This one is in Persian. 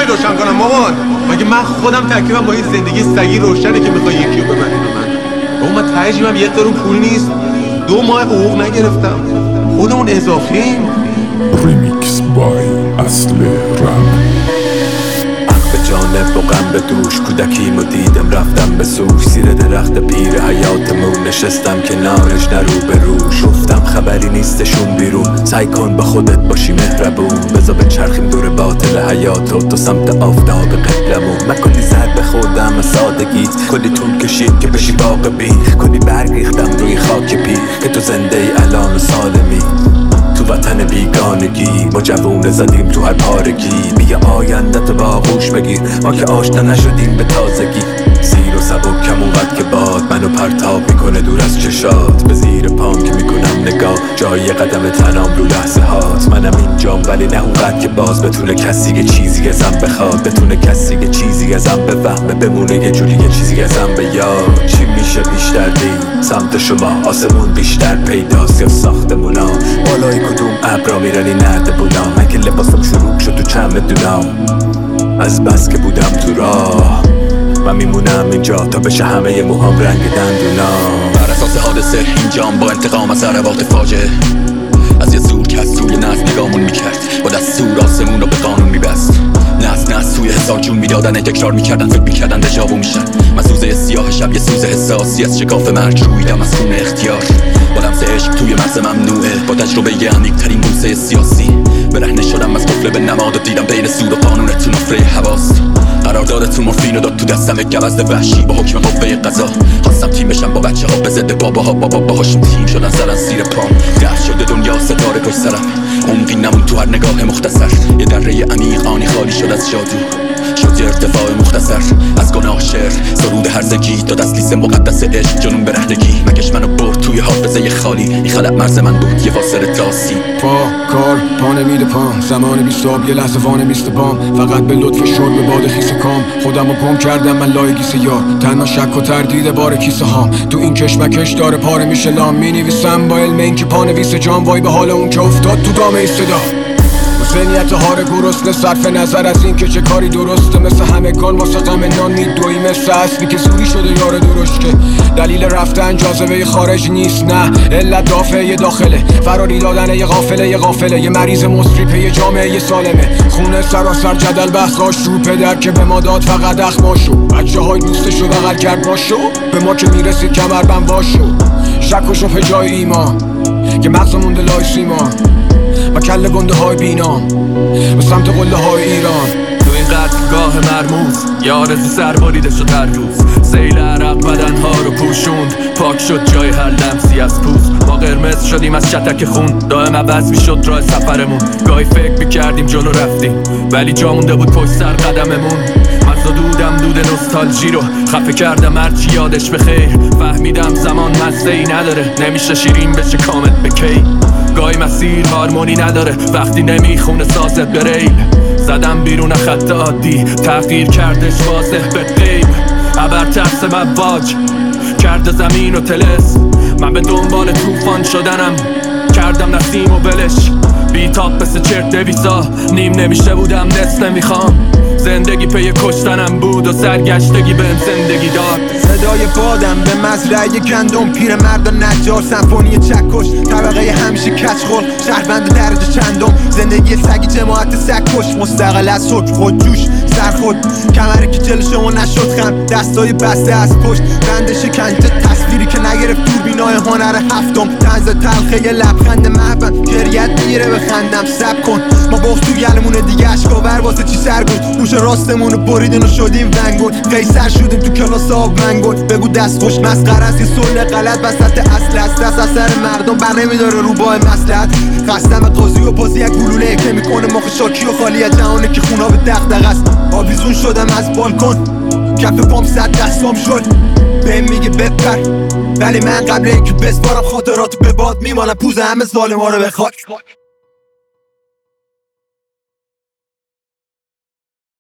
میخوای روشن کنم مامان؟ مگه من خودم ترکیبم با این زندگی سگی روشنه که میخوای یکی رو ببری به من؟ بابا من تهجیبم 1 قرون پول نیست، 2 ماه حقوق نگرفتم، خودمون اضافیم. ریمیکس بای اصل رپ. به جانب و غم به دوش، کودکیمو دیدم رفتم به سوش، زیر درخت پیر حیاتمون نشستم کنارش نرو به روش. گفتم خبری نیستشون بیرون، سعی کن با خودت باشی مهربون، بذار به چرخیم دور باطل حیات و تو سمت آفتاب قبلمون. من کلی زد بخوردم از سادگیت، کلی طول کشید که بشی واقعی، کلی برگ ریختم روی خاک پیر که تو زنده ای الان و سالمی. تو وطن بیگانگی ما جوونه زدیم تو هر پارگی، بیا آیندت با آغوش بگیر، ما که آشنا نشدیم به تازگی. زیر و سبک کم اونقدر که باد منو پرتاب میکنه دور از چشات، به زیر پام که میکنم نگاه جای قدم تنام رو لحظه هات. منم اینجام ولی نه اونقدر که باز بتونه کسی یه چیزی ازم بخواد، بتونه کسی یه چیزی ازم بفهمه، بمونه یه جوری یه چیزی ازم به یاد. چی میشه بیشتر دید سمت شما، آسمون بیشتر پیداست یا ساختمونا، بالای کدوم ابرا میرنی نرد بونا. من که لباسم شروع شد تو چمدونام، از بس که بودم تو راه من میمونم اینجا تا بشه همه موهام رنگ دندونا. بر اساس حادثه اینجام با انتقام از ضربات فاجعه، از یه زور که از توی نسل نگامون میکرد، با دستور آسمون رو به قانون میبست. نسل توی هزار جون میدادن، تکرار میکردن، فکر میکردن دژاوو میشن. من سوزه سیاه شب یه سوز حساسی از شکاف مرگ رویدم از خون اختیار. با لمس عشق توی مرز ممنوعه، با تجربه یه عمیق ترین بوسه سیاسی، برهنه شدم از قفل به نماد و دیدم بین سود و قانون تو نفره حواس. قراردادتون مورفین رو داد تو دستم گوزد وحشی با حکم قوه قضا. خواستم تیم بشم با بچه ها به ضد باباها، باهاشون تیم شدن زدن زیر پام. دست شده دنیا ستاره پشت سرم، عمقی نمون تو هر نگاه مختصر. یه دره عمیق آنی خالی شد از جادو، شد یه ارتفاع مختصر از گناه شعر. سرود هرزگی تا دستلیس مقدس عشق، جنون برهنگی مکش منو برد توی حافظه خالی. این خلق مرز من بود یه فاصله تاسی. پا کار پا نمیده پام، زمان بیستاب یه لحظه وانه میسته بام. فقط به لطف شد به باد خیس کام، خودم رو گم کردم من لای گیسه یار. تنها شک و تردید بار کیسه هام، تو این کشمکش داره پاره میشه لام. می نویسم با علم این که پا نویس جام، وای به حال اون که افتاد تو دام ای صدا. ذهنیت هار گرسنه صرف نظر از این که چه کاری درسته، مثل همگان واسه غم نان میدوی، مثل اصلی که زوری شده یار درشت که دلیل رفتن جاذبه خارج نیست، نه علت دافعه داخله. فراری دادن یه قافله یه مریض مصری یه جامعه سالمه. خونه سراسر جدل بحثاش رو پدر که به ما داد فقط اخماشو. بچه های دوستشو بغل کرد باشو، به ما که میرسید کمربند واشو. شک و شبه جای ایمان که مغز مونده لای سیمان، و کل گنده های بینام به سمت قله های ایران. تو این قتلگاه مرموز یه آرزو سر بریده شد هر روز. سیل عرق بدنها رو پوشوند، پاک شد جای هر لمسی از پوست. ما قرمز شدیم از شتک خون، دائم عوض میشد راه سفرمون. گاهی فکر میکردیم جلو رفتیم، ولی جا مونده بود پشت سر قدممون. من دودم دود نوستالژی رو خفه کردم هرچی یادش بخیر. فهمیدم زمان مزه ای نداره، نمیشه شیرین بشه کامل به کی. گاهی مسیر هارمونی نداره وقتی نمیخونه سازت به ریل. زدم بیرون خط عادی، تغییر کردش واضح به غیب. ابر ترس مواج کرده زمین و تلس، من به دنبال طوفان شدنم کردم نسیم و بلش. بیتاب مثل چرت دویزا، نیم نمیشه بودم نصف نمیخوام. زندگی پی کشتنم بود و سرگشتگی بهم زندگی داد. صدای بادم به مزرعه گندم، پیر مرد و نجار، سمفونی چکش، طبقه همیشه کچخور، شهروند درجه چندم. زندگی سگی جماعت سگکش، مستقل از حکم خود جوش سرخود. کمره که جل شما نشد خم، دستای بسته از پشت، بند شکنجه تصویری که نگرفت دوربینای هنر هفتم. طنز تلخه یه لبخند محبن، گریت میره بخندم سب کن. ما بغض تو گلمونه دیگه اشکاور واسه چی سرگود. گوش راستمونو بریدن و شدیم ونگون، قیصر شدیم تو کلاس آب منگون. بگو دست خوش مسخره است یه سل غلط وسط اصل است. دست از سر مردم بر نمیداره رو با مصلحت. خستم قاضی و بازی یک گلوله که میکنه مخ شاکی و خالی از جهانه که خونا به دغدغه است. آویزون شدم از بالکن، کف پام صد دستام شد بهم میگه بپر، ولی من قبل اینکه بسپارم خاطراتو به باد میمانم. پوز همه ظالما رو به خاک.